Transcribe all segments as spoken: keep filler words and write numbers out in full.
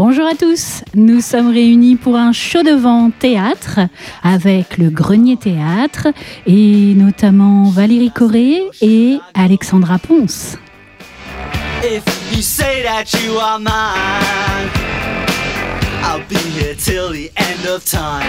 Bonjour à tous, nous sommes réunis pour un show de vent théâtre avec le Grenier Théâtre et notamment Valérie Corré et Alexandra Ponce. If you say that you are mine, I'll be here till the end of time.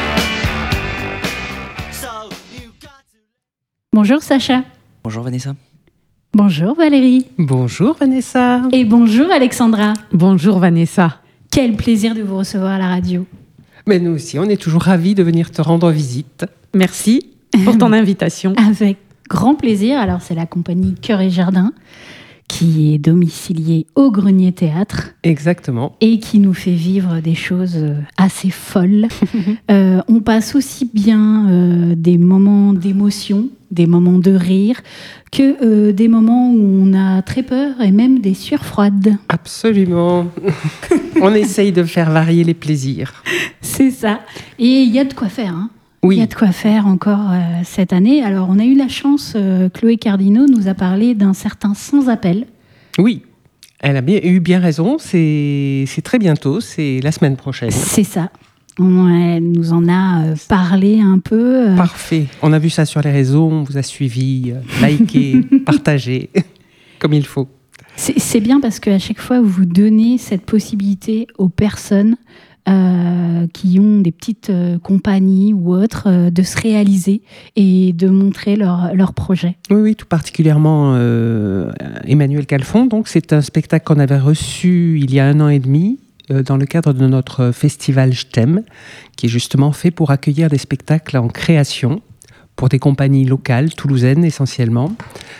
So you got to... Bonjour Sacha. Bonjour Vanessa. Bonjour Valérie. Bonjour Vanessa. Et bonjour Alexandra. Bonjour Vanessa. Quel plaisir de vous recevoir à la radio. Mais nous aussi, on est toujours ravis de venir te rendre visite. Merci pour ton invitation. Avec grand plaisir. Alors, c'est la compagnie Cœur et Jardin qui est domiciliée au Grenier Théâtre. Exactement. Et qui nous fait vivre des choses assez folles. euh, on passe aussi bien euh, des moments d'émotion, des moments de rire, que euh, des moments où on a très peur et même des sueurs froides. Absolument. On essaye de faire varier les plaisirs. C'est ça. Et il y a de quoi faire, hein. Oui. Il y a de quoi faire encore euh, cette année. Alors, on a eu la chance, euh, Chloé Cardino nous a parlé d'un certain Sans Appel. Oui, elle a bien, eu bien raison. C'est, c'est très bientôt, c'est la semaine prochaine. C'est ça. On, elle nous en a euh, parlé un peu. Euh... Parfait. On a vu ça sur les réseaux, on vous a suivi, euh, liké, partagé, comme il faut. C'est, c'est bien parce qu'à chaque fois, vous donnez cette possibilité aux personnes Euh, qui ont des petites euh, compagnies ou autres, euh, de se réaliser et de montrer leur, leur projet. Oui, oui, tout particulièrement euh, Emmanuel Calfon. Donc, c'est un spectacle qu'on avait reçu il y a un an et demi euh, dans le cadre de notre festival Je t'aime, qui est justement fait pour accueillir des spectacles en création pour des compagnies locales, toulousaines essentiellement.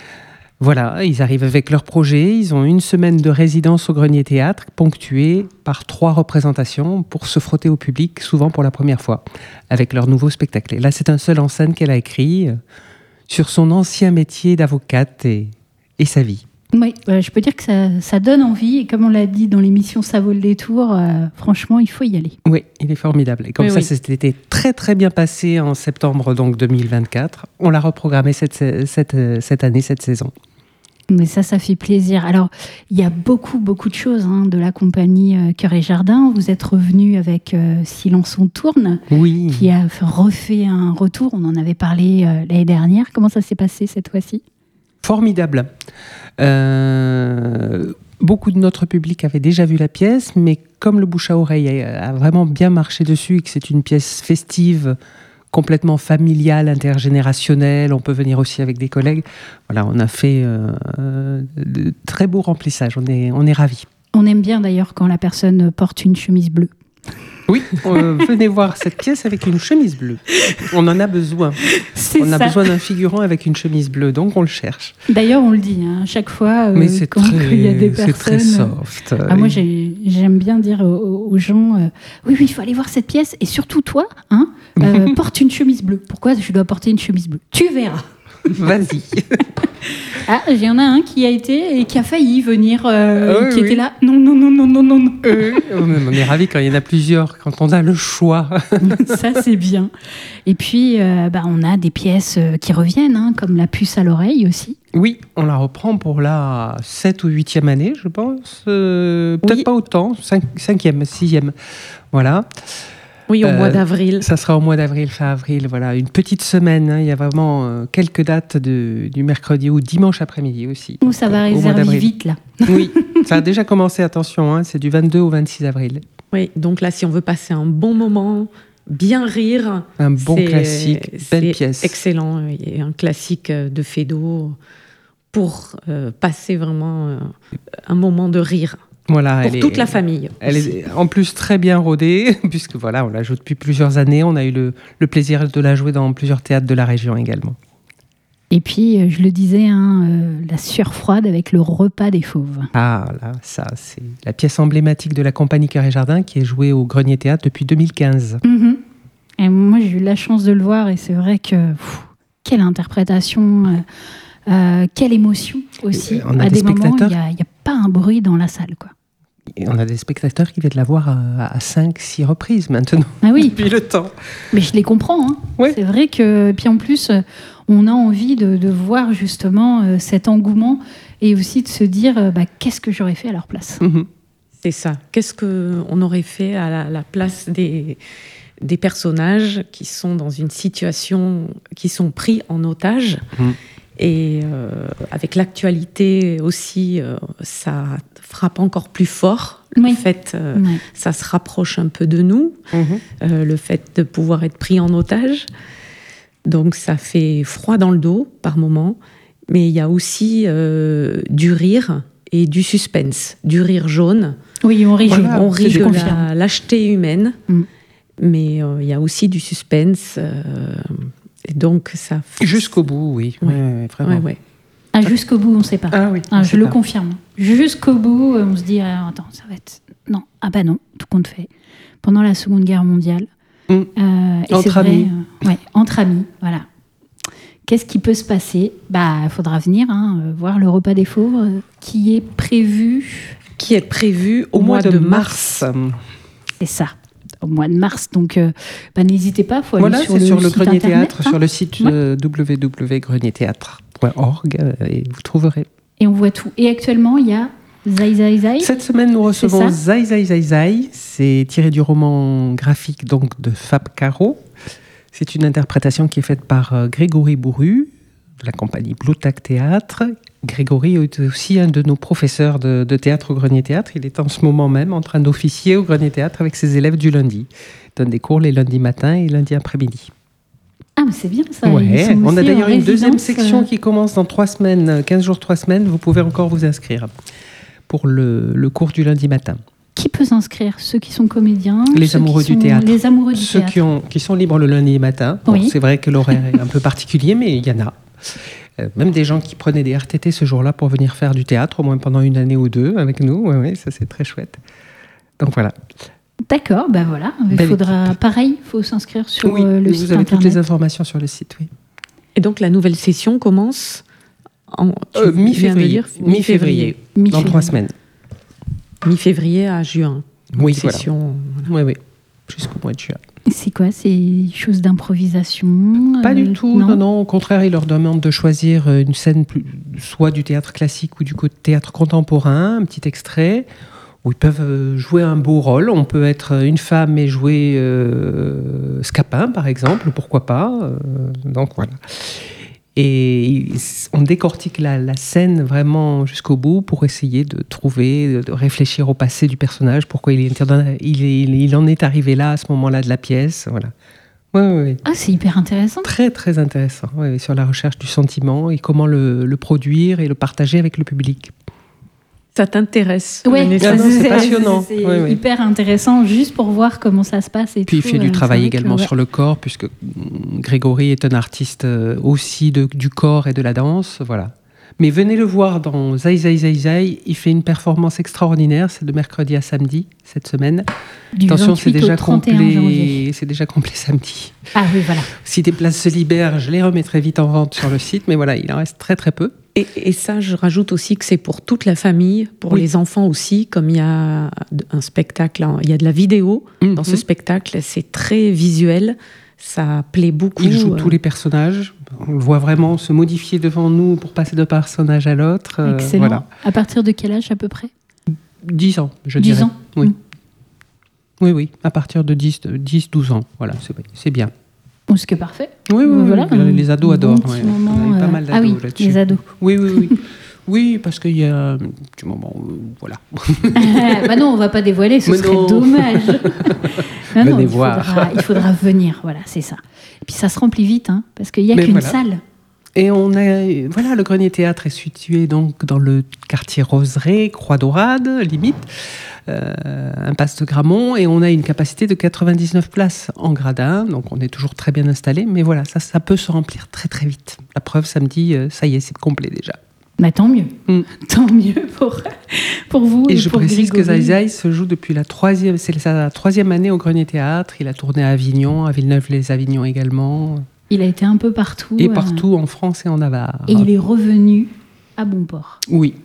Voilà, ils arrivent avec leur projet, ils ont une semaine de résidence au Grenier Théâtre, ponctuée par trois représentations pour se frotter au public, souvent pour la première fois, avec leur nouveau spectacle. Et là, c'est un seul en scène qu'elle a écrit euh, sur son ancien métier d'avocate et, et sa vie. Oui, euh, je peux dire que ça, ça donne envie, et comme on l'a dit dans l'émission Ça vaut le détour, euh, franchement, il faut y aller. Oui, il est formidable. Et comme oui, ça, oui. c'était très très bien passé en septembre donc deux mille vingt-quatre. On l'a reprogrammé cette, cette, cette année, cette saison. Mais ça, ça fait plaisir. Alors, il y a beaucoup, beaucoup de choses hein, de la compagnie euh, Cœur et Jardin. Vous êtes revenu avec euh, Silence on tourne, oui. qui a refait un retour. On en avait parlé euh, l'année dernière. Comment ça s'est passé cette fois-ci ? Formidable. Euh, beaucoup de notre public avait déjà vu la pièce, mais comme le bouche à oreille a, a vraiment bien marché dessus et que c'est une pièce festive, complètement familiale, intergénérationnelle, on peut venir aussi avec des collègues. Voilà, on a fait euh, de très beaux remplissages, on est, on est ravis. On aime bien d'ailleurs quand la personne porte une chemise bleue. Oui, euh, venez voir cette pièce avec une chemise bleue. On en a besoin. C'est on a ça. besoin d'un figurant avec une chemise bleue, donc on le cherche. D'ailleurs, on le dit hein, à chaque fois euh, Mais c'est quand très, il y a des personnes. c'est très soft. Ah, moi, j'ai, j'aime bien dire aux, aux gens euh, oui, oui, il faut aller voir cette pièce. Et surtout, toi, hein, euh, porte une chemise bleue. Pourquoi je dois porter une chemise bleue ? Tu verras. Vas-y. Ah, il y en a un qui a été et qui a failli venir, euh, oui, qui oui. était là. Non, non, non, non, non, non, non. Euh, on est ravis quand il y en a plusieurs, quand on a le choix. Ça, c'est bien. Et puis, euh, bah, on a des pièces qui reviennent, hein, comme La puce à l'oreille aussi. Oui, on la reprend pour la sept ou huitième année, je pense. Euh, peut-être Oui. pas autant, cinq, cinquième, sixième. Voilà. Oui, au Euh, mois d'avril. Ça sera au mois d'avril, fin avril. Voilà, une petite semaine. Hein. Il y a vraiment euh, quelques dates de, du mercredi ou dimanche après-midi aussi. Ou ça va Euh, au mois réserver d'avril. vite, là. Oui, ça a déjà commencé, attention, hein, c'est du vingt-deux au vingt-six avril. Oui, donc là, si on veut passer un bon moment, bien rire, Un bon c'est- classique, belle c'est pièce. excellent. Et un classique de Feydeau pour euh, passer vraiment euh, un moment de rire. Voilà, Pour elle toute est- la famille. Elle aussi. est en plus très bien rodée, puisque voilà, on la joue depuis plusieurs années. On a eu le, le plaisir de la jouer dans plusieurs théâtres de la région également. Et puis, euh, je le disais, hein, euh, la sueur froide avec le repas des fauves. Ah là, ça, c'est la pièce emblématique de la compagnie Cœur et Jardin qui est jouée au Grenier Théâtre depuis deux mille quinze. Mm-hmm. Et moi, j'ai eu la chance de le voir et c'est vrai que pff, quelle interprétation, euh, euh, quelle émotion aussi. On a à des des moments, il spectateurs. n'y a, il y a pas un bruit dans la salle, quoi. Et on a des spectateurs qui viennent la voir à cinq six reprises maintenant. Ah oui, Depuis le temps. mais je les comprends. Hein. Ouais. C'est vrai que, puis en plus, euh, on a envie de, de voir justement euh, cet engouement et aussi de se dire, euh, bah, qu'est-ce que j'aurais fait à leur place. Mhm. C'est ça. Qu'est-ce qu'on aurait fait à la, la place des, des personnages qui sont dans une situation, qui sont pris en otage mmh. Et euh, avec l'actualité aussi, euh, ça frappe encore plus fort. Oui. Le fait, euh, oui. ça se rapproche un peu de nous, mmh. euh, le fait de pouvoir être pris en otage. Donc ça fait froid dans le dos par moments, mais il y a aussi euh, du rire et du suspense, du rire jaune. Oui, on rit, voilà, on rit de la lâcheté humaine, mmh. mais il euh, y a aussi du suspense. Euh, et donc ça. Jusqu'au bout, oui. Ouais. Ouais, ouais, vraiment. Ouais, ouais. Ah, jusqu'au bout, on ne sait pas. Ah oui. Ah, je le pas. confirme. Jusqu'au bout, on se dit ah, attends, ça va être non. Ah bah non, tout compte fait. Pendant la Seconde Guerre mondiale. Mmh. Euh, et entre c'est amis. Vrai, euh, ouais, entre amis, voilà. Qu'est-ce qui peut se passer ? Bah, il faudra venir hein, euh, voir le repas des fauves euh, qui est prévu. Qui est prévu au, au mois, mois de, de mars. mars. C'est ça, au mois de mars. Donc, euh, bah, n'hésitez pas, il faut voilà, aller sur le, sur le site Grenier internet, Théâtre, hein. sur le site ouais. euh, w w w point grenier théâtre point org euh, et vous trouverez. Et on voit tout. Et actuellement, il y a Zai Zai Zai. Cette semaine, nous recevons Zai Zai Zai Zai. C'est tiré du roman graphique donc, de Fab Caro. C'est une interprétation qui est faite par euh, Grégory Bourru, de la compagnie Blue Tack Théâtre. Grégory est aussi un de nos professeurs de, de théâtre au Grenier Théâtre. Il est en ce moment même en train d'officier au Grenier Théâtre avec ses élèves du lundi. Il donne des cours les lundis matins et lundis après-midi. Ah, mais c'est bien ça. Ouais. On a d'ailleurs une deuxième section euh... qui commence dans trois semaines, quinze jours, trois semaines. Vous pouvez encore vous inscrire pour le, le cours du lundi matin. Qui peut s'inscrire ? Ceux qui sont comédiens, les amoureux du sont... théâtre. Les amoureux du ceux théâtre. Qui, ont, qui sont libres le lundi matin. Bon, oui. C'est vrai que l'horaire est un peu particulier, mais il y en a. Euh, même des gens qui prenaient des R T T ce jour-là pour venir faire du théâtre, au moins pendant une année ou deux avec nous. Ouais, ouais, ça c'est très chouette. Donc voilà. D'accord, ben voilà. Il Belle faudra, équipe. Pareil, il faut s'inscrire sur oui, euh, le vous site avez internet. toutes les informations sur le site, oui. Et donc la nouvelle session commence en euh, mi-février, mi-février, mi-février, dans trois semaines. Mi-février à juin. Oui, session. Voilà. Oui, oui, jusqu'au mois de juin. C'est quoi ? C'est chose d'improvisation ? Pas euh, du tout, non. non, non. Au contraire, il leur demande de choisir une scène, plus, soit du théâtre classique ou du théâtre contemporain, un petit extrait, où ils peuvent jouer un beau rôle. On peut être une femme et jouer euh, Scapin, par exemple, pourquoi pas. Euh, donc voilà. Et on décortique la, la scène vraiment jusqu'au bout pour essayer de trouver, de réfléchir au passé du personnage, pourquoi il, est, il, est, il en est arrivé là, à ce moment-là de la pièce. Voilà. Oui, oui, oui. Ah, c'est hyper intéressant. Très, très intéressant, oui, sur la recherche du sentiment et comment le, le produire et le partager avec le public. Ça t'intéresse. Oui, ah c'est, c'est passionnant. C'est oui, oui. hyper intéressant juste pour voir comment ça se passe. Et Puis tout. il fait du euh, travail également que, ouais. sur le corps, puisque Grégory est un artiste aussi de, du corps et de la danse. Voilà. Mais venez le voir dans Zai Zai Zai Zai. Il fait une performance extraordinaire. C'est de mercredi à samedi cette semaine. Du Attention, c'est déjà complet. Janvier. C'est déjà complet samedi. Ah oui, voilà. Si des places se libèrent, je les remettrai vite en vente sur le site. Mais voilà, il en reste très très peu. Et, et ça, je rajoute aussi que c'est pour toute la famille, pour oui. les enfants aussi, comme il y a un spectacle, il y a de la vidéo mmh, dans mmh. ce spectacle, c'est très visuel, ça plaît beaucoup. Il joue euh... tous les personnages, on le voit vraiment se modifier devant nous pour passer d'un personnage à l'autre. Excellent. Euh, voilà. À partir de quel âge à peu près ? dix ans, je dix dirais. ans Oui. mmh. oui, oui, à partir de dix, douze ans, voilà, c'est, c'est bien. Bon, ce qui est parfait. Oui, oui, voilà, oui. Les ados bon adorent. Ouais. Moment, on a eu pas mal d'ados ah oui, là-dessus. Les ados. Oui, oui, oui. Oui, parce qu'il y a un petit moment où, voilà. bah non, on ne va pas dévoiler, ce Mais serait non. dommage. non, Venez non, il voir. Faudra, il faudra venir, voilà, c'est ça. Et puis ça se remplit vite, hein, parce qu'il n'y a Mais qu'une voilà. salle. Et on a, voilà, le Grenier Théâtre est situé donc dans le quartier Roseraie, Croix-Dorade, limite, euh, impasse de Gramont, et on a une capacité de quatre-vingt-dix-neuf places en gradin, donc on est toujours très bien installé, mais voilà, ça, ça peut se remplir très très vite. La preuve, samedi, euh, ça y est, c'est complet déjà. Bah, tant mieux, mm. tant mieux pour, pour vous et, et je pour précise Grégory. que Zai Zai se joue depuis la troisième, c'est sa troisième année au Grenier Théâtre. Il a tourné à Avignon, à Villeneuve-les-Avignon également. Il a été un peu partout. Et partout euh... en France et en Navarre. Et il est revenu à Bonport. Oui.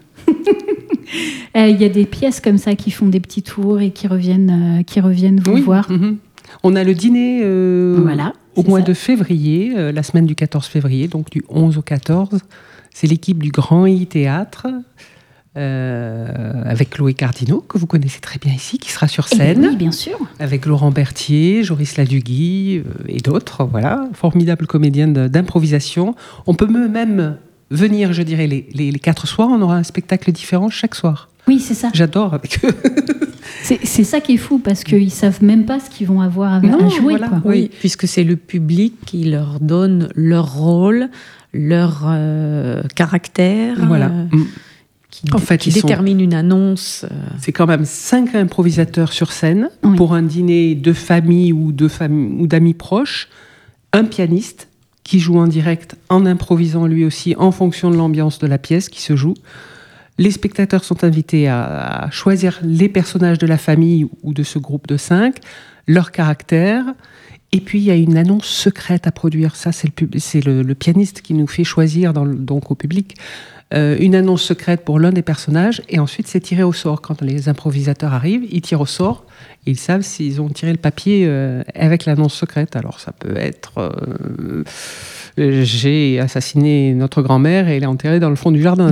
Il euh, y a des pièces comme ça qui font des petits tours et qui reviennent, euh, qui reviennent vous oui. voir. Mm-hmm. On a le dîner euh, voilà, au mois ça. de février, euh, la semaine du quatorze février, donc du onze au quatorze. C'est l'équipe du Grand I Théâtre euh, avec Chloé Cardinaux, que vous connaissez très bien ici, qui sera sur scène. Et oui, bien sûr. Avec Laurent Berthier, Joris Ladugui euh, et d'autres. Voilà, formidables comédiens de, d'improvisation. On peut même venir, je dirais, les, les, les quatre soirs. On aura un spectacle différent chaque soir. Oui, c'est ça. J'adore avec eux. C'est, c'est ça qui est fou, parce qu'ils ne savent même pas ce qu'ils vont avoir à, non, à jouer. Voilà, quoi. Oui, puisque c'est le public qui leur donne leur rôle, leur euh, caractère, Voilà. euh, qui, En fait, qui ils détermine sont... une annonce. Euh... C'est quand même cinq improvisateurs sur scène oui. pour un dîner de famille ou, de famille ou d'amis proches, un pianiste qui joue en direct en improvisant lui aussi en fonction de l'ambiance de la pièce qui se joue. Les spectateurs sont invités à, à choisir les personnages de la famille ou de ce groupe de cinq, leur caractère, et puis il y a une annonce secrète à produire. Ça, c'est le, pub- c'est le, le pianiste qui nous fait choisir, dans le, donc au public, euh, une annonce secrète pour l'un des personnages, et ensuite c'est tiré au sort. Quand les improvisateurs arrivent, ils tirent au sort, et ils savent s'ils ont tiré le papier euh, avec l'annonce secrète. Alors ça peut être... Euh, j'ai assassiné notre grand-mère et elle est enterrée dans le fond du jardin.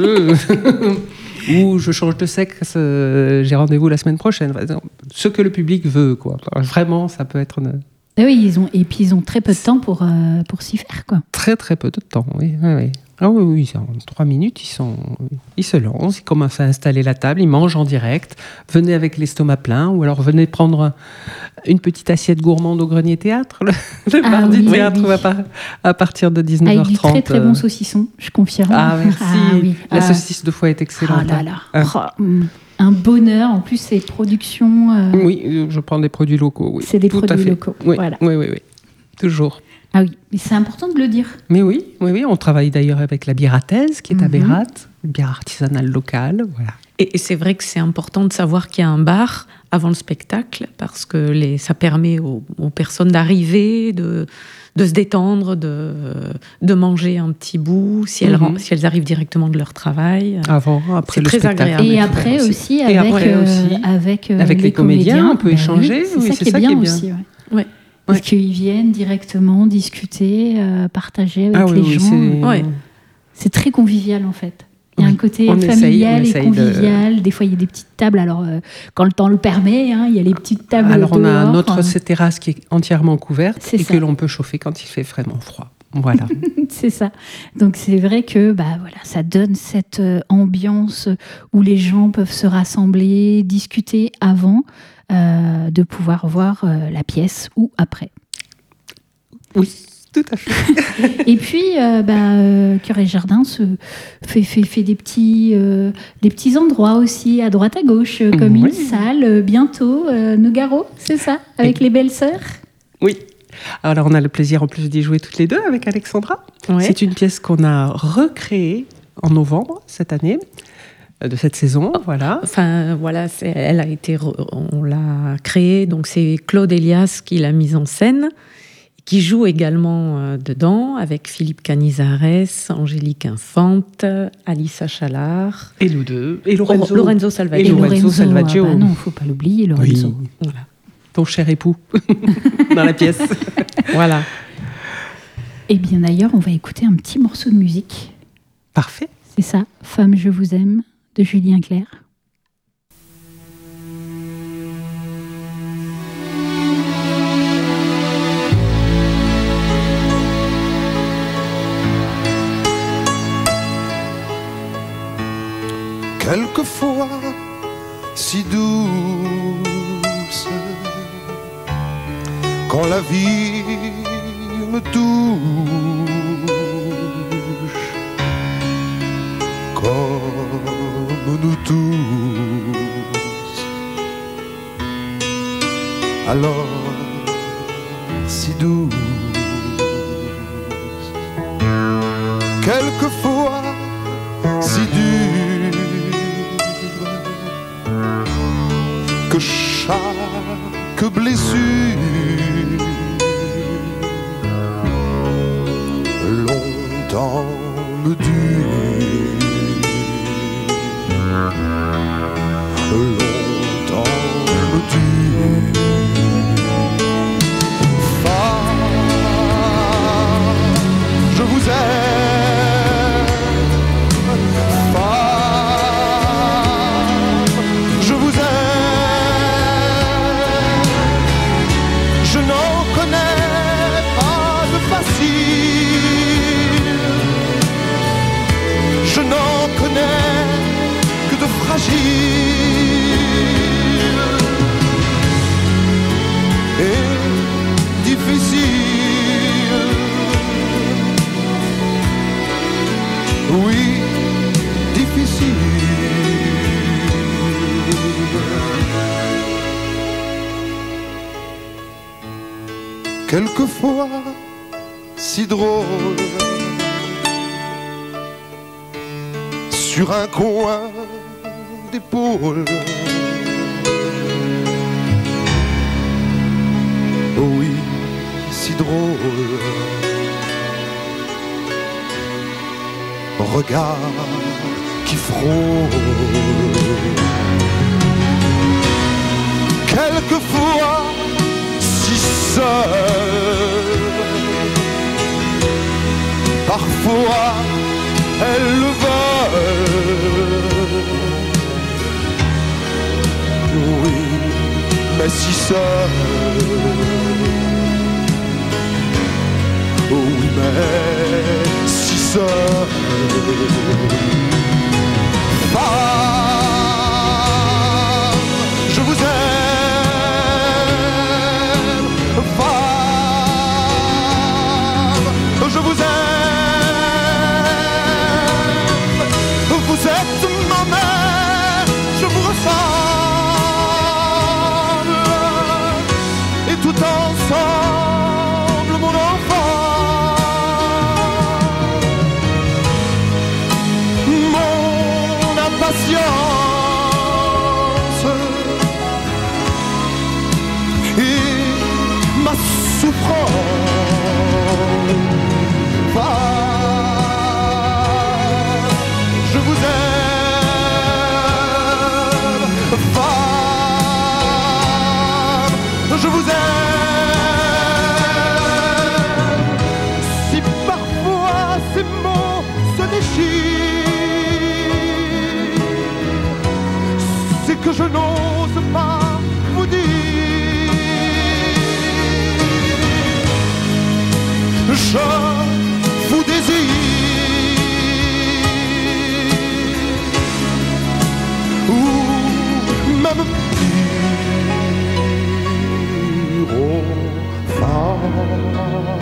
Ou je change de sexe, euh, j'ai rendez-vous la semaine prochaine. Ce que le public veut, quoi. Vraiment, ça peut être... Une... Et oui, ils ont, et puis ils ont très peu de temps pour, euh, pour s'y faire, quoi. Très, très peu de temps, oui. oui, oui. Ah oui, oui, en trois minutes, ils, sont, ils se lancent, ils commencent à installer la table, ils mangent en direct. Venez avec l'estomac plein, ou alors venez prendre une petite assiette gourmande au Grenier Théâtre. Le, le ah, mardi oui, théâtre oui. à, par, à partir de dix-neuf heures trente. Avec du très très bon saucisson, je confirme. Ah, merci. Ah, oui. La ah. saucisse de foie est excellente. Ah là là. Hein. Oh, un bonheur. En plus, c'est production. Euh... Oui, je prends des produits locaux. Oui. C'est des Tout produits à fait. locaux. Oui, voilà. oui, oui, oui. Toujours. Ah oui, mais c'est important de le dire. Mais oui, oui, oui. On travaille d'ailleurs avec la bière à thèse, qui est Mm-hmm. à Bérat, une bière artisanale locale. Voilà. Et, et c'est vrai que c'est important de savoir qu'il y a un bar avant le spectacle, parce que les, ça permet aux, aux personnes d'arriver, de, de se détendre, de, de manger un petit bout, si elles, Mm-hmm. si elles arrivent directement de leur travail. Avant, après C'est le très spectacle. agréable. Et après aussi, Et avec, après euh, aussi, avec, euh, avec les comédiens, on peut ben échanger. Oui, c'est Oui, ça, c'est qui, est ça bien qui est bien. aussi. Ouais. Ouais. Parce Ouais. qu'ils viennent directement discuter, euh, partager avec Ah oui, les oui, gens. c'est... Ouais. C'est très convivial en fait. Il y a Oui. un côté On essaye- familial on et essaye convivial. De... Des fois, il y a des petites tables. Alors, euh, quand le temps le permet, hein, il y a les petites tables. Alors, on a dehors, notre hein. terrasse qui est entièrement couverte C'est et ça. que l'on peut chauffer quand il fait vraiment froid. Voilà. C'est ça. Donc, c'est vrai que bah, voilà, ça donne cette euh, ambiance où les gens peuvent se rassembler, discuter avant euh, de pouvoir voir euh, la pièce ou après. Oui, tout à fait. Et puis, euh, bah, euh, Cœur et Jardin se fait, fait, fait des, petits, euh, des petits endroits aussi à droite à gauche, euh, comme Oui. une salle euh, bientôt, euh, Nogaro, c'est ça, avec Et- les belles sœurs. Oui. Alors, on a le plaisir en plus d'y jouer toutes les deux avec Alexandra. Ouais. C'est une pièce qu'on a recréée en novembre cette année, euh, de cette saison. Voilà. Enfin, voilà, c'est, elle a été, re- on l'a créée, donc c'est Claude Elias qui l'a mise en scène, qui joue également euh, dedans avec Philippe Canizares, Angélique Infante, Alissa Chalard, Et nous deux. Et Lorenzo. Lorenzo Salvaggio. Et Lorenzo Salvaggio. ah bah non, il ne faut pas l'oublier, Lorenzo. Oui. Voilà. Ton cher époux dans la pièce. Voilà. Et bien d'ailleurs, on va écouter un petit morceau de musique. Parfait. C'est ça, Femme, je vous aime, de Julien Clerc. Quelquefois si douce, quand la vie me touche, comme nous tous, alors si douce. Quelquefois si dure, que chaque blessure longtemps me dure, longtemps me dure. Femme, je vous aime. Femme, Je n'en connais pas de facile, je n'en connais que de fragile et difficile. Oui, difficile. Quelquefois si drôle, sur un coin d'épaule. Oh oui, si drôle. Regard qui frôle. Quelquefois si seul, parfois elle le veut. Oui, mais si seul. Oui, mais si seul. Femme, je vous aime. Femme, je vous aime. Vous êtes ma mère, je vous ressemble. Et tout ensemble, mon enfant, mon impatience et ma souffrance. Femme, je vous aime. Femme, je vous aime. Si parfois ces mots se déchirent, c'est que je n'ose pas vous dire. Je vous désire, ou même pire, oh femme.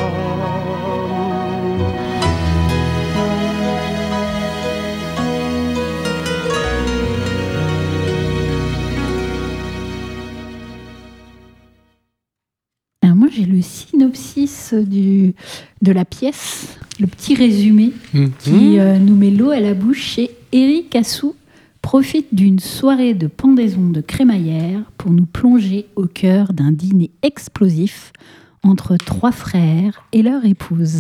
Alors moi, j'ai le synopsis du, de la pièce, le petit résumé Mmh. qui euh, nous met l'eau à la bouche. Chez Éric Assou profite d'une soirée de pendaison de crémaillère pour nous plonger au cœur d'un dîner explosif entre trois frères et leur épouse.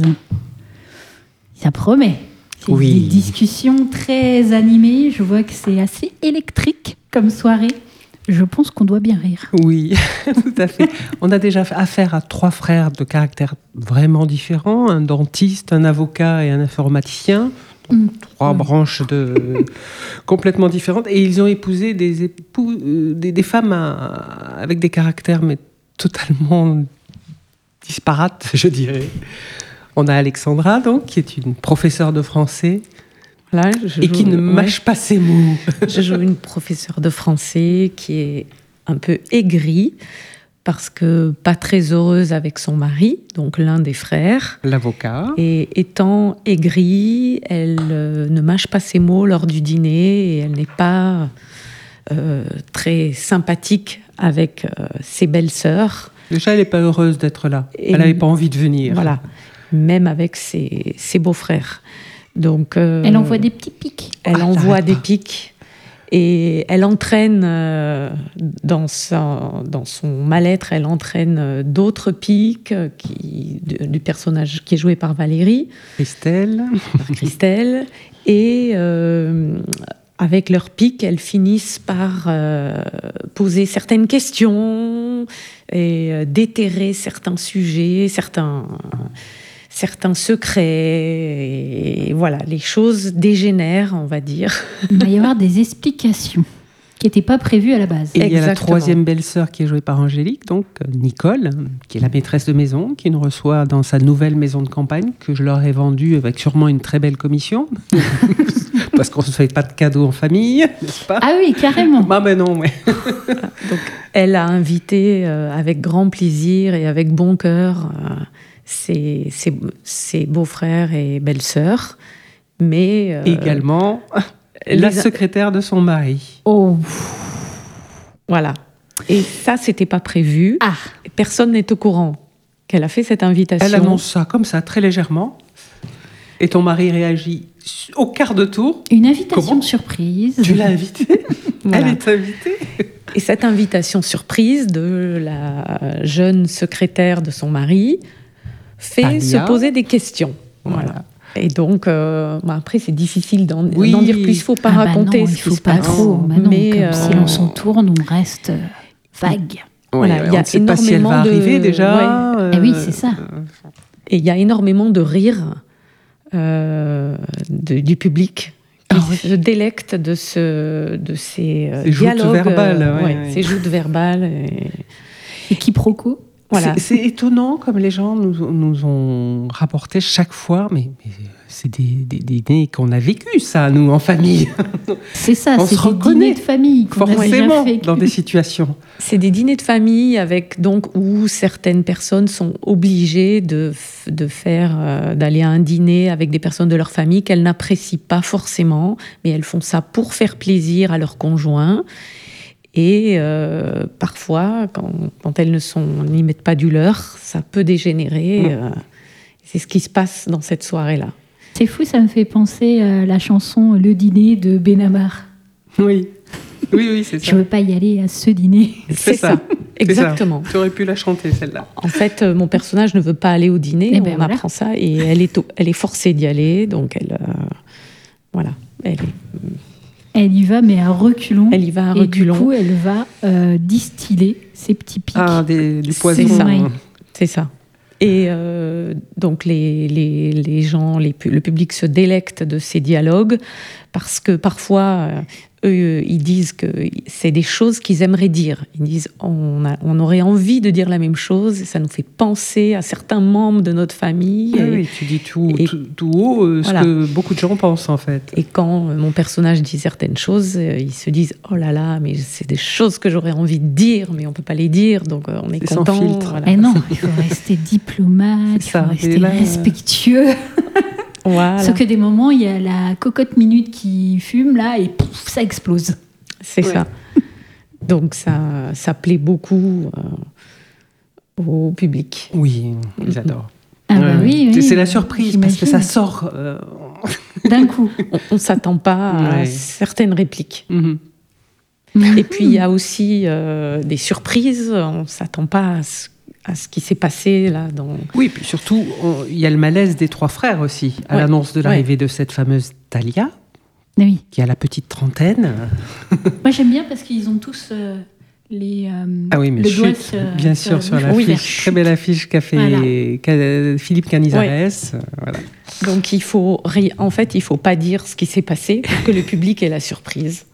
Ça promet. C'est Oui. des discussions très animées. Je vois que c'est assez électrique comme soirée. Je pense qu'on doit bien rire. Oui, tout à fait. On a déjà affaire à trois frères de caractères vraiment différents, un dentiste, un avocat et un informaticien. Mm. Trois Mm. branches de... complètement différentes. Et ils ont épousé des, époux... euh, des, des femmes à- avec des caractères mais totalement disparates, je dirais. On a Alexandra, donc, qui est une professeure de français Là, je et joue- qui ne ouais. mâche pas ses mots. Je joue une professeure de français qui est un peu aigrie parce que pas très heureuse avec son mari, donc l'un des frères. L'avocat. Et étant aigrie, elle euh, ne mâche pas ses mots lors du dîner et elle n'est pas euh, très sympathique avec euh, ses belles-sœurs. Déjà, elle n'est pas heureuse d'être là. Et- Elle n'avait pas envie de venir. Voilà, même avec ses, ses beaux-frères. Donc, euh, Elle envoie des petits pics. Elle Ah, envoie t'arrêtes des pas. pics et elle entraîne euh, dans, sa- dans son mal-être, elle entraîne euh, d'autres pics euh, qui, du, du personnage qui est joué par Valérie, Christelle. par Christelle, et euh, avec leurs pics, elles finissent par euh, poser certaines questions et euh, déterrer certains sujets, certains. certains secrets, et voilà, les choses dégénèrent, on va dire. Il va y avoir des explications. Qui n'était pas prévu à la base. Et il y a la Exactement. troisième belle-sœur qui est jouée par Angélique, donc euh, Nicole, qui est la maîtresse de maison, qui nous reçoit dans sa nouvelle maison de campagne, que je leur ai vendue avec sûrement une très belle commission, parce qu'on ne se fait pas de cadeaux en famille, n'est-ce pas? Ah oui, carrément. Ah ben non, ouais. Donc, elle a invité euh, avec grand plaisir et avec bon cœur euh, ses, ses, ses beaux-frères et belles-sœurs, mais euh, Également, la les- secrétaire de son mari. Oh. voilà. Et ça, c'était pas prévu. Ah, Personne n'est au courant qu'elle a fait cette invitation. Elle annonce ça comme ça, très légèrement. Et ton mari réagit au quart de tour. une invitation Comment surprise. Tu l'as invitée. Voilà. Elle est invitée. Et cette invitation surprise de la jeune secrétaire de son mari fait Talia. se poser des questions. Voilà. Et donc, euh, bah après, c'est difficile d'en Oui. d'en dire plus. Il ne faut pas Ah bah raconter non, ce il qui faut se pas passe. trop. Bah non, Mais, comme euh, silence on tourne, on reste euh, vague. Voilà, Ouais, il y a on ne sait pas si elle va énormément de- arriver déjà. Eh oui, c'est ça. Et il y a énormément de rires euh, de- du public qui Ah oui. se délecte de, ce, de ces euh, Ces joutes dialogues. verbales, euh, ouais, ouais, ouais. Ces joutes verbales. Et, Et quiproquo. voilà. C'est, c'est étonnant comme les gens nous, nous ont rapporté chaque fois, mais, mais c'est des, des, des dîners qu'on a vécu, ça, nous, en famille. C'est ça, On c'est se des reconnaît dîners de famille qu'on a déjà Forcément, vécu. dans des situations. C'est des dîners de famille avec donc où certaines personnes sont obligées de, f- de faire euh, d'aller à un dîner avec des personnes de leur famille qu'elles n'apprécient pas forcément, mais elles font ça pour faire plaisir à leur conjoint. Et euh, parfois, quand, quand elles ne sont n'y mettent pas du leur, ça peut dégénérer. Euh, c'est ce qui se passe dans cette soirée-là. C'est fou, ça me fait penser à la chanson Le dîner de Benabar. Oui, oui, oui, c'est ça. Je veux pas y aller à ce dîner. C'est ça, C'est exactement. ça. Tu aurais pu la chanter, celle-là. En fait, euh, mon personnage ne veut pas aller au dîner, Eh on ben voilà. apprend ça, et elle est, au- elle est forcée d'y aller, donc elle, euh, voilà, elle, est- Elle y va, mais à reculons. elle y va à Et reculons. du coup, elle va euh, distiller ses petits pics. Ah, des, du poison. ça. Oui. C'est ça. Et euh, donc les, les, les gens, les, pu- le public se délecte de ces dialogues parce que parfois, euh, eux, ils disent que c'est des choses qu'ils aimeraient dire. Ils disent on, a- on aurait envie de dire la même chose et ça nous fait penser à certains membres de notre famille. Oui, Et, oui, tu dis tout, et- tout, tout haut euh, ce Voilà. que beaucoup de gens pensent, en fait. et quand euh, mon personnage dit certaines choses, euh, ils se disent oh là là, mais c'est des choses que j'aurais envie de dire, mais on peut pas les dire, donc euh, on est, C'est sans content. filtre. Voilà. Mais non, il faut rester diplomate, C'est il ça. faut rester Et là, euh, respectueux. Voilà. Sauf que des moments, il y a la cocotte minute qui fume là et pouf, ça explose. C'est Ouais. ça. Donc ça, ça plaît beaucoup euh, au public. Oui, ils adorent. Ah bah Ouais. oui, oui, c'est la surprise parce que ça j'imagine. sort. euh, D'un coup. On ne s'attend pas à Ouais. certaines répliques. mhm. Et puis il y a aussi euh, des surprises. On ne s'attend pas à ce, à ce qui s'est passé là. Dans... Oui, puis surtout, on- il y a le malaise des trois frères aussi, à Ouais. l'annonce de l'arrivée de cette fameuse Talia, Oui. qui a la petite trentaine. Moi, j'aime bien parce qu'ils ont tous euh, les, euh, Ah oui, mais le chut, doigt sur- bien sûr, sur bouche pour faire l'affiche. Très belle affiche qu'a fait Voilà. qu'a- Philippe Canizares. euh, Voilà. Donc il faut, ri- en fait, il faut pas dire ce qui s'est passé pour que le public ait la surprise.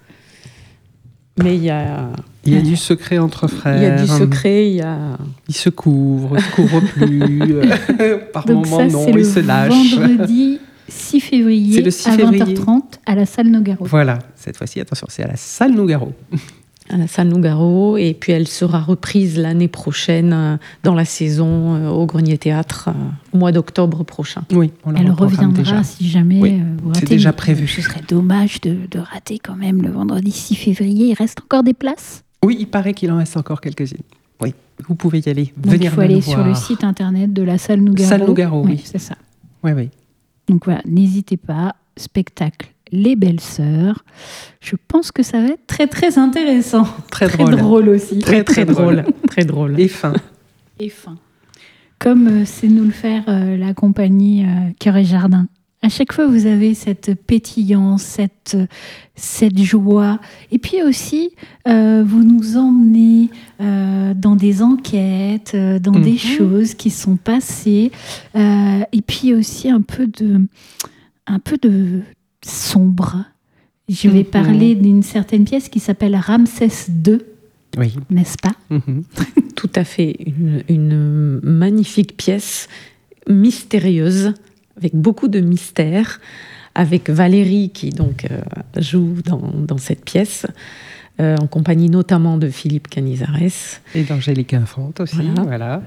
Mais il y a, Il y a du secret entre frères. il y a du secret, il y a. Ils se couvrent, ils se couvrent plus. euh, Par Donc moments, ça, non, c'est ils le se lâchent. vendredi six février C'est le six à février. vingt heures trente à la salle Nogaro. Voilà, cette fois-ci, attention, c'est à la salle Nougaro. à la salle Nougaro, et puis elle sera reprise l'année prochaine euh, dans la saison euh, au Grenier Théâtre euh, au mois d'octobre prochain. Oui, on la Elle reprogramme reviendra déjà. si jamais Oui, euh, vous c'est ratez. déjà mais prévu. Ce serait dommage de, de rater quand même le vendredi six février. Il reste encore des places. Oui, il paraît qu'il en reste encore quelques-unes. Oui, vous pouvez y aller. Donc venir il faut nous aller voir. sur le site internet de la salle Nougaro. Salle Nougaro, oui. C'est ça. Oui, oui. Donc voilà, n'hésitez pas. Spectacle Les Belles Sœurs. Je pense que ça va être très très intéressant. Très, Très drôle. drôle aussi. Très, très drôle. Très drôle. Et fin. Et fin. Comme euh, c'est nous le faire euh, la compagnie euh, Cœur et Jardin. À chaque fois, vous avez cette pétillance, cette, euh, cette joie. Et puis aussi, euh, vous nous emmenez euh, dans des enquêtes, euh, dans Mhm. des choses qui sont passées. Euh, et puis aussi un peu de, un peu de sombre. Je vais Mmh. parler d'une certaine pièce qui s'appelle Ramsès deux, Oui. n'est-ce pas? Mhm. Tout à fait, une, une magnifique pièce mystérieuse, avec beaucoup de mystère, avec Valérie qui donc euh, joue dans, dans cette pièce, euh, en compagnie notamment de Philippe Canizares. Et d'Angélique Infante aussi. Voilà. Voilà.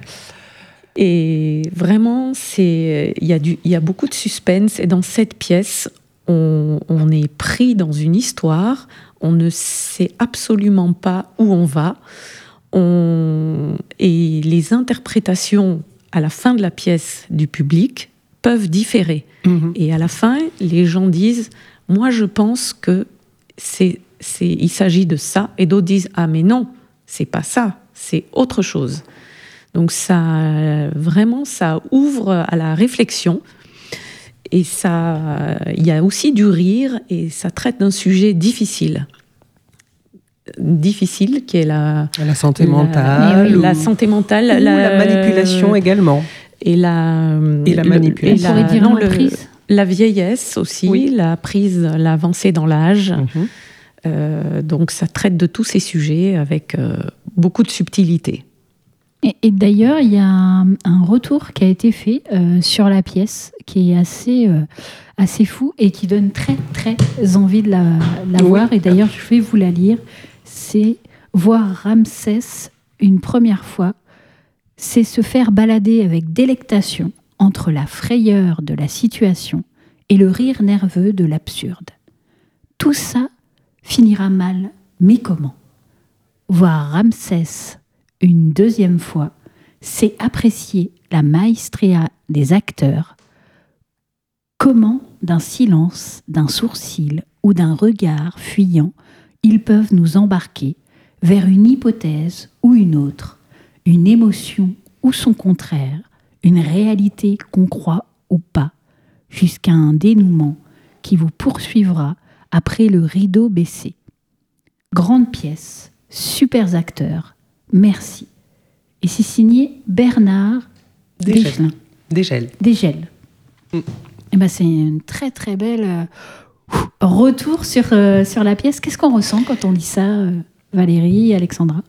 Et vraiment, c'est, il y a du, il y a beaucoup de suspense. Et dans cette pièce, on, on est pris dans une histoire. On ne sait absolument pas où on va. On, et les interprétations à la fin de la pièce du public peuvent différer. Mhm. Et à la fin, les gens disent « Moi, je pense que c'est, c'est, il s'agit de ça. » Et d'autres disent « Ah, mais non, c'est pas ça, c'est autre chose. » Donc ça, vraiment, ça ouvre à la réflexion. Et ça, il y a aussi du rire et ça traite d'un sujet difficile. Difficile, qui est la... La santé la- mentale. La, ou- santé mentale. ou la manipulation également. Et la, Et la le- manipulation. et la- On pourrait dire non, le- l'emprise. la vieillesse aussi, Oui. la prise, l'avancée dans l'âge. Mhm. Euh, donc ça traite de tous ces sujets avec euh, beaucoup de subtilité. Et, et d'ailleurs, il y a un, un retour qui a été fait euh, sur la pièce qui est assez, euh, assez fou et qui donne très, très envie de la, la Oui. voir. Et d'ailleurs, je vais vous la lire. C'est voir Ramsès une première fois, c'est se faire balader avec délectation entre la frayeur de la situation et le rire nerveux de l'absurde. Tout ça finira mal, mais comment? Voir Ramsès une deuxième fois, c'est apprécier la maestria des acteurs. Comment, d'un silence, d'un sourcil ou d'un regard fuyant, ils peuvent nous embarquer vers une hypothèse ou une autre, une émotion ou son contraire, une réalité qu'on croit ou pas, jusqu'à un dénouement qui vous poursuivra après le rideau baissé. Grande pièce, super acteurs, merci. Et c'est signé Bernard Dégel. Deschlin. Dégel. Dégel. Mm. Et ben c'est une très très belle euh, retour sur, euh, sur la pièce. Qu'est-ce qu'on ressent quand on lit ça, euh, Valérie, Alexandra?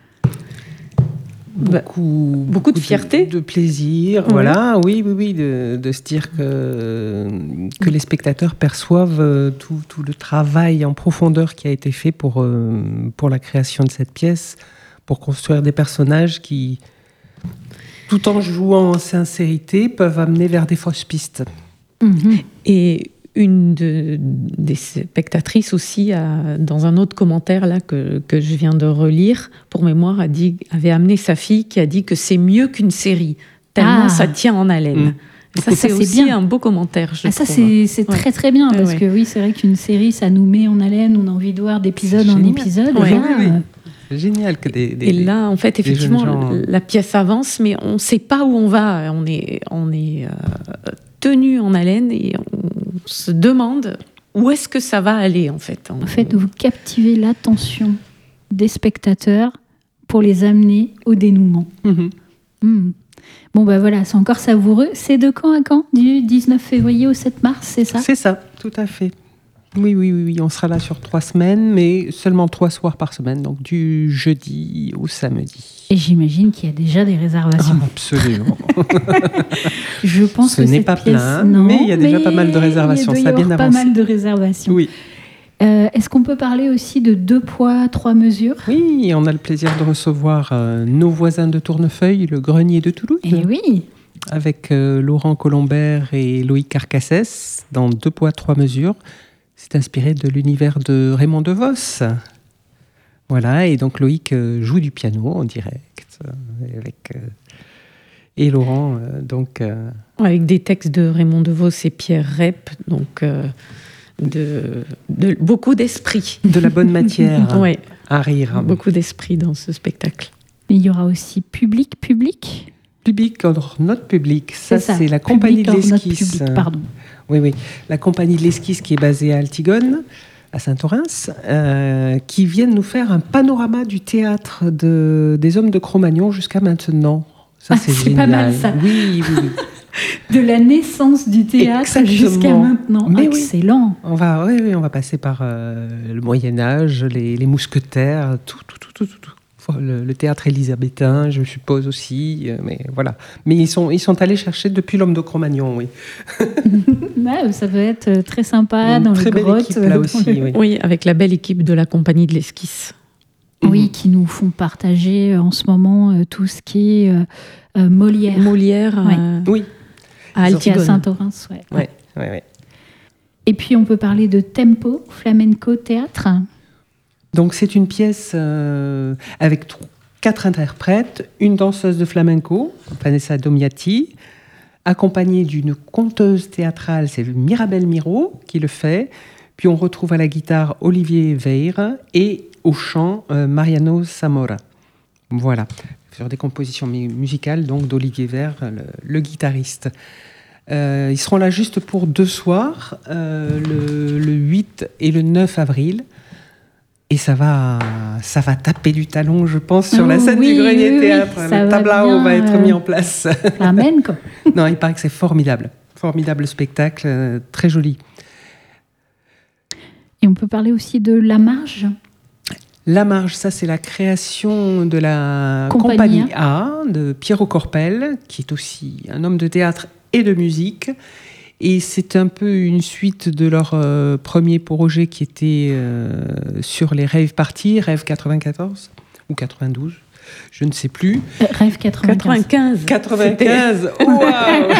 Beaucoup, beaucoup de fierté. de, de plaisir, Oui. voilà, oui, oui, oui, de, de se dire que, que les spectateurs perçoivent euh, tout, tout le travail en profondeur qui a été fait pour, euh, pour la création de cette pièce, pour construire des personnages qui, tout en jouant en sincérité, peuvent amener vers des fausses pistes. Mhm. Et une de- des spectatrices aussi, a, dans un autre commentaire là que, que je viens de relire, pour mémoire, a dit, avait amené sa fille qui a dit que c'est mieux qu'une série, tellement Ah. ça tient en haleine. Mm. Et ça, Ça, c'est c'est aussi bien. un beau commentaire, je Ah, ça, trouve. c'est c'est Ouais. très très bien, Ouais, parce ouais. que oui, c'est vrai qu'une série, ça nous met en haleine, on a envie de voir d'épisode C'est en génial. épisode. Ouais. et là, Oui, oui. euh, C'est génial que des, des- Et là, en fait, des jeunes effectivement, gens, hein. la pièce avance, mais on ne sait pas où on va. On est, on est euh, tenu en haleine et on se demande où est-ce que ça va aller, en fait. en fait, vous captivez l'attention des spectateurs pour les amener au dénouement. Mhm. Hmm. Bon, ben voilà, c'est encore savoureux. C'est de quand à quand? Du dix-neuf février au sept mars, c'est ça? C'est ça, tout à fait. Oui, oui, oui, oui, on sera là sur trois semaines, mais seulement trois soirs par semaine, donc du jeudi au samedi. Et j'imagine qu'il y a déjà des réservations. Ah, absolument. Je pense Ce que n'est cette pas pièce, plein, non, mais il y a déjà mais pas mal de réservations, Il ça a doit y bien avoir avancé. pas mal de réservations. Oui. Euh, Est-ce qu'on peut parler aussi de deux poids, trois mesures? Oui, et on a le plaisir de recevoir euh, nos voisins de Tournefeuille, le grenier de Toulouse, Eh oui, avec euh, Laurent Colombert et Loïc Carcassès, dans deux poids, trois mesures. C'est inspiré de l'univers de Raymond DeVos. Voilà, et donc Loïc euh, joue du piano en direct, euh, avec, euh, et Laurent, euh, donc... euh, Avec des textes de Raymond DeVos et Pierre Rep, donc euh, de, de beaucoup d'esprit. de la bonne matière Ouais, à rire. beaucoup d'esprit dans ce spectacle. mais il y aura aussi public, public. Public hors notre public, ça C'est ça, c'est la compagnie public de hors notre l'esquisse. public, pardon. Oui, oui, la compagnie de l'esquisse qui est basée à Altigone, à Saint-Orens, euh, qui viennent nous faire un panorama du théâtre de, des Hommes de Cro-Magnon jusqu'à maintenant. Ça Ah, c'est c'est génial. pas mal, ça. Oui, oui, oui. de la naissance du théâtre Exactement. Jusqu'à maintenant. Mais Excellent. Oui. On va, oui, oui, on va passer par euh, le Moyen-Âge, les, les mousquetaires, tout, tout, tout, tout, tout. tout. Le, le théâtre élisabétain, je suppose aussi, euh, mais voilà. Mais ils sont, ils sont allés chercher depuis l'homme de Cro-Magnon, oui. Ouais, ça va être très sympa Une dans très les belle grottes. équipe, là aussi, oui. Oui, avec la belle équipe de la compagnie de l'Esquisse. Oui, Mhm. qui nous font partager en ce moment euh, tout ce qui est euh, euh, Molière. Molière Ouais. euh, Oui. à Qui est à Altigone. Saint-Orens, ouais. Ouais, ouais, ouais. Et puis on peut parler de Tempo, Flamenco Théâtre. Donc c'est une pièce euh, avec t- quatre interprètes, une danseuse de flamenco, Vanessa Domiati, accompagnée d'une conteuse théâtrale, c'est Mirabel Miro qui le fait. Puis on retrouve à la guitare Olivier Veir et au chant euh, Mariano Zamora. Voilà, sur des compositions mu- musicales donc d'Olivier Veir, le, le guitariste. Euh, ils seront là juste pour deux soirs, euh, le, le huit et le neuf avril. Et ça va, ça va taper du talon, je pense, sur Oh, la scène oui, du Grenier oui, oui, Théâtre. ça Le va tablao bien, va être euh, mis en place. Flamenco. Non, il paraît que c'est formidable. Formidable spectacle, euh, très joli. Et on peut parler aussi de La Marge. La Marge, ça c'est la création de la Compagnie Compagnie A de Piero Corpel, qui est aussi un homme de théâtre et de musique. Et c'est un peu une suite de leur euh, premier projet qui était euh, sur les rave parties, Rêve quatre-vingt-quatorze ou quatre-vingt-douze, je ne sais plus. Euh, Rêve quatre-vingt-quinze. quatre-vingt-quinze. quatre-vingt-quinze, waouh.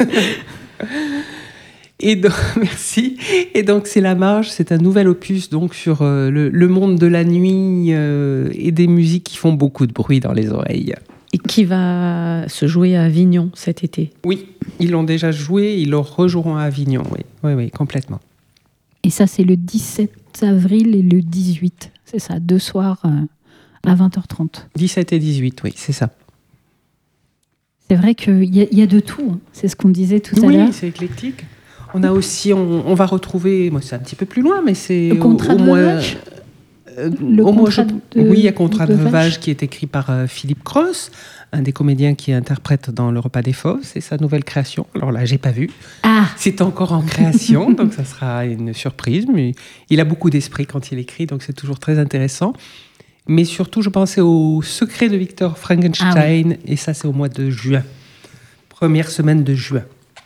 Et donc, merci. Et donc, c'est La Marge, c'est un nouvel opus donc sur euh, le, le monde de la nuit euh, et des musiques qui font beaucoup de bruit dans les oreilles. Et qui va se jouer à Avignon cet été. Oui, ils l'ont déjà joué, ils le rejoueront à Avignon, oui, oui, oui, complètement. Et ça, c'est le dix-sept avril et le dix-huit. C'est ça, deux soirs euh, à vingt heures trente. dix-sept et dix-huit, oui, c'est ça. C'est vrai qu'il y, a- y a de tout. Hein. C'est ce qu'on disait tout à Oui, l'heure. c'est éclectique. On a aussi, on, on va retrouver, moi c'est un petit peu plus loin, mais c'est Le contrat au, au de moins, veuvage euh, Le au moins, contrat je- de- oui, un contrat de, de veuvage veuvage qui est écrit par euh, Philippe Cross, un des comédiens qui interprète dans Le Repas des Fauves. C'est sa nouvelle création. Alors là, j'ai pas vu. Ah, C'est encore en création, donc ça sera une surprise. Mais il a beaucoup d'esprit quand il écrit, donc c'est toujours très intéressant. Mais surtout, je pensais au Secret de Victor Frankenstein, et ça, c'est au mois de juin. Première semaine de juin.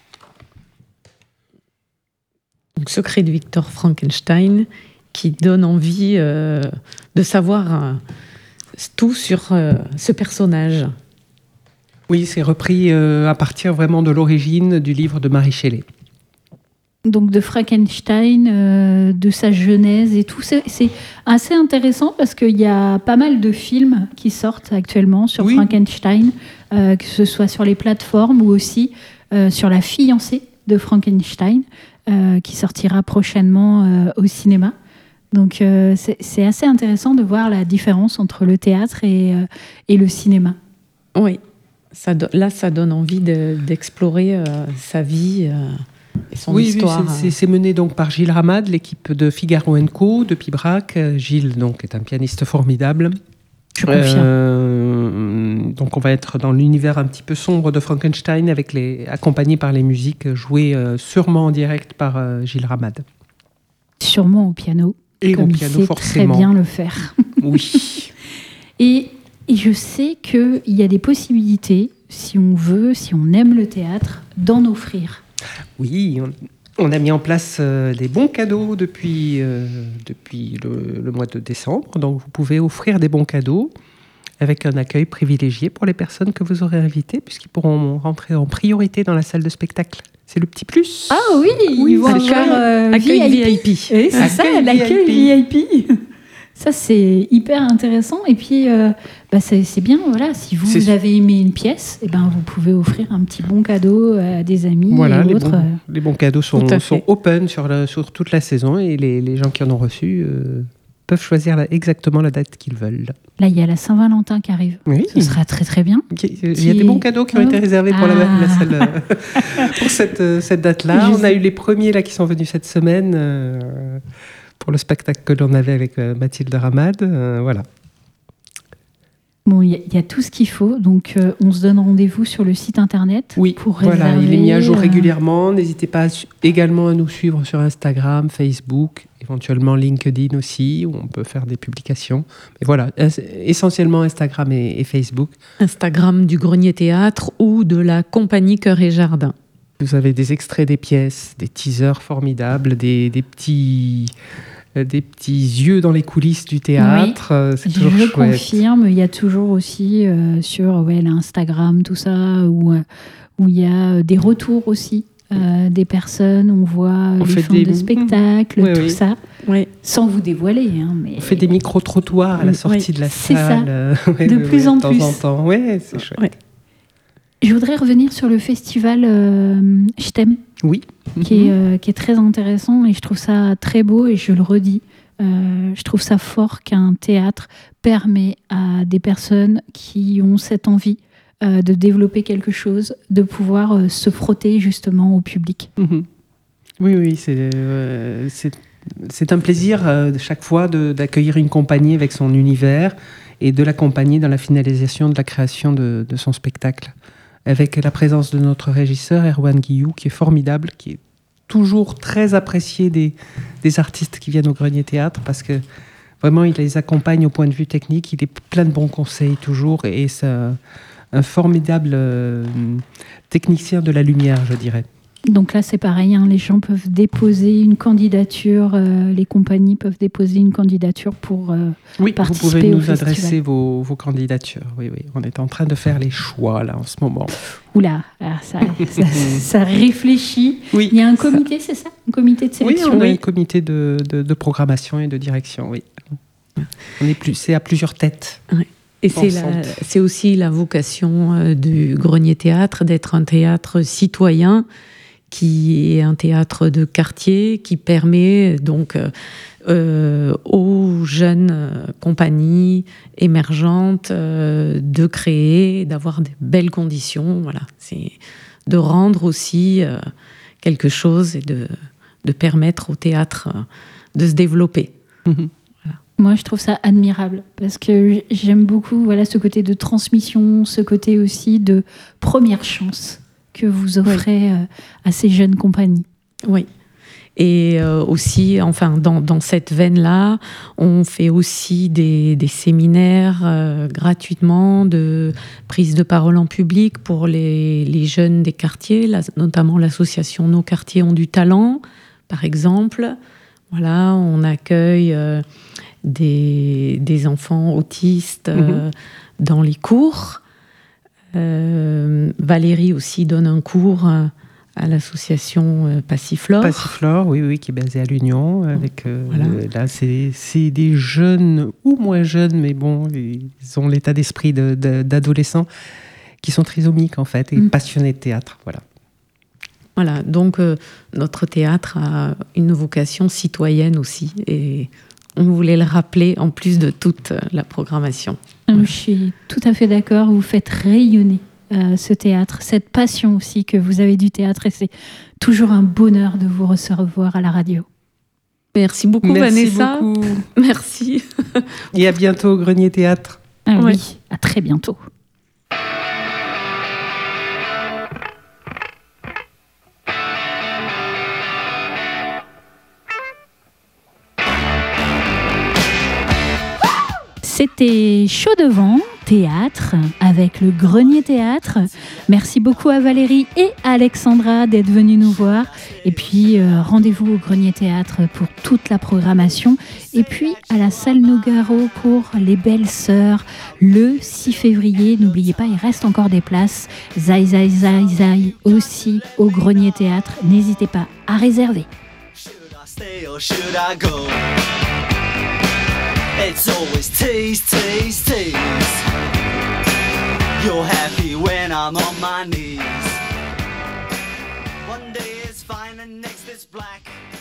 Donc, Secret de Victor Frankenstein, qui donne envie euh, de savoir euh, tout sur euh, ce personnage. Oui, c'est repris euh, à partir vraiment de l'origine du livre de Mary Shelley. donc de Frankenstein, euh, de sa genèse et tout. C'est, c'est assez intéressant parce qu'il y a pas mal de films qui sortent actuellement sur Oui. Frankenstein, euh, que ce soit sur les plateformes ou aussi euh, sur La fiancée de Frankenstein, euh, qui sortira prochainement euh, au cinéma. Donc euh, c'est, c'est assez intéressant de voir la différence entre le théâtre et, euh, et le cinéma. Oui, ça do- là, ça donne envie de- d'explorer euh, sa vie euh, et son Oui, oui, histoire. c'est- c'est c'est mené donc par Gilles Ramad, l'équipe de Figaro and Co, de Pibrac. Euh, Gilles donc, est un pianiste formidable. Je confirme. Euh, donc on va être dans l'univers un petit peu sombre de Frankenstein, avec les, accompagné par les musiques jouées euh, sûrement en direct par euh, Gilles Ramad. Sûrement au piano, Et comme au il piano, sait forcément. très bien le faire. Oui. Et, et je sais qu'il y a des possibilités, si on veut, si on aime le théâtre, d'en offrir. Oui, on, on a mis en place euh, des bons cadeaux depuis, euh, depuis le, le mois de décembre. Donc, vous pouvez offrir des bons cadeaux avec un accueil privilégié pour les personnes que vous aurez invitées, puisqu'ils pourront rentrer en priorité dans la salle de spectacle. C'est le petit plus. Ah oui, Oui, ils vont accueil- avoir euh, accueil V I P. V I P. Oui, c'est ça, Accueil l'accueil V I V I P. Ça, c'est hyper intéressant. Et puis, euh, bah, c'est, c'est bien, voilà, si vous, C'est- vous avez aimé une pièce, eh ben, vous pouvez offrir un petit bon cadeau à des amis Voilà, et les autres. bons, les bons cadeaux sont, Tout à fait. sont open sur, la- sur toute la saison, et les, les gens qui en ont reçu euh, peuvent choisir la- exactement la date qu'ils veulent. Là, il y a la Saint-Valentin qui arrive. Oui. Ce sera très, très bien. Il y a des bons cadeaux qui ont été réservés pour, la, Ah. la salle, euh, pour cette, euh, cette date-là. Je On a sais. eu les premiers là, qui sont venus cette semaine euh, pour le spectacle que l'on avait avec euh, Mathilde Ramad. Euh, voilà. Bon, il y, y a tout ce qu'il faut, donc euh, on se donne rendez-vous sur le site internet oui, pour voilà, réserver. Il est mis à jour euh... régulièrement. N'hésitez pas à su- également à nous suivre sur Instagram, Facebook, éventuellement LinkedIn aussi, où on peut faire des publications. Mais voilà, essentiellement Instagram et, et Facebook. Instagram du Grenier Théâtre ou de la compagnie Cœur et Jardin. Vous avez des extraits des pièces, des teasers formidables, des, des petits... des petits yeux dans les coulisses du théâtre, oui, c'est toujours je chouette. Je confirme, il y a toujours aussi euh, sur ouais, l'Instagram, tout ça, où, où il y a des retours aussi euh, des personnes, on voit on les films des... de spectacle, oui, tout oui. ça, oui. sans vous dévoiler. Hein, mais... On fait des micro-trottoirs à la sortie oui, de la c'est salle. Ça. ouais, de ouais, plus ouais, en de plus. temps en temps, ouais, c'est chouette. Ouais. Je voudrais revenir sur le festival euh, Je t'aime. Oui. Qui, mm-hmm. est, euh, qui est très intéressant et je trouve ça très beau et je le redis. Euh, je trouve ça fort qu'un théâtre permet à des personnes qui ont cette envie euh, de développer quelque chose, de pouvoir euh, se frotter justement au public. Mm-hmm. Oui, oui, c'est, euh, c'est, c'est un plaisir euh, chaque fois de, d'accueillir une compagnie avec son univers et de l'accompagner dans la finalisation de la création de, de son spectacle. Avec la présence de notre régisseur, Erwan Guillou, qui est formidable, qui est toujours très apprécié des, des artistes qui viennent au Grenier Théâtre, parce que vraiment, il les accompagne au point de vue technique, il est plein de bons conseils toujours, et c'est un, un formidable euh, technicien de la lumière, je dirais. Donc là, c'est pareil, hein, les gens peuvent déposer une candidature, euh, les compagnies peuvent déposer une candidature pour euh, oui, participer vous pouvez nous au adresser vos, vos candidatures. Oui, oui, on est en train de faire les choix là en ce moment. Oula, ça, ça, ça réfléchit. Oui, il y a un comité, ça... c'est ça, un comité de sélection. Oui, on a oui. un comité de, de, de programmation et de direction. Oui, on est plus, c'est à plusieurs têtes. Oui. Et c'est, la, c'est aussi la vocation euh, du Grenier Théâtre d'être un théâtre citoyen, qui est un théâtre de quartier, qui permet donc euh, aux jeunes euh, compagnies émergentes euh, de créer, d'avoir des belles conditions. Voilà, c'est de rendre aussi euh, quelque chose et de, de permettre au théâtre euh, de se développer. Mmh. Moi, je trouve ça admirable parce que j'aime beaucoup voilà, ce côté de transmission, ce côté aussi de première chance que vous offrez oui. à ces jeunes compagnies. Oui. Et euh, aussi, enfin, dans, dans cette veine-là, on fait aussi des, des séminaires euh, gratuitement de prise de parole en public pour les, les jeunes des quartiers, la, notamment l'association Nos quartiers ont du talent, par exemple. Voilà, on accueille euh, des, des enfants autistes euh, mmh. dans les cours. Euh, Valérie aussi donne un cours à l'association euh, Passiflore. Passiflore, oui, oui, qui est basée à l'Union. Avec, euh, voilà. euh, là, c'est, c'est des jeunes ou moins jeunes, mais bon, ils ont l'état d'esprit de, de, d'adolescents qui sont trisomiques en fait et mmh. passionnés de théâtre. Voilà. Voilà, donc euh, notre théâtre a une vocation citoyenne aussi et on voulait le rappeler en plus de toute la programmation. Je suis tout à fait d'accord, vous faites rayonner euh, ce théâtre, cette passion aussi que vous avez du théâtre et c'est toujours un bonheur de vous recevoir à la radio. Merci beaucoup Merci Vanessa. Beaucoup. Merci. Et à bientôt au Grenier Théâtre. Ah, oui. oui, à très bientôt. C'était Chaud devant, théâtre, avec le Grenier Théâtre. Merci beaucoup à Valérie et à Alexandra d'être venues nous voir. Et puis, euh, rendez-vous au Grenier Théâtre pour toute la programmation. Et puis, à la salle Nogaro pour les Belles Sœurs, le six février. N'oubliez pas, il reste encore des places. Zai, zai, zai, zai, aussi au Grenier Théâtre. N'hésitez pas à réserver. It's always tease, tease, tease. You're happy when I'm on my knees. One day it's fine and next it's black.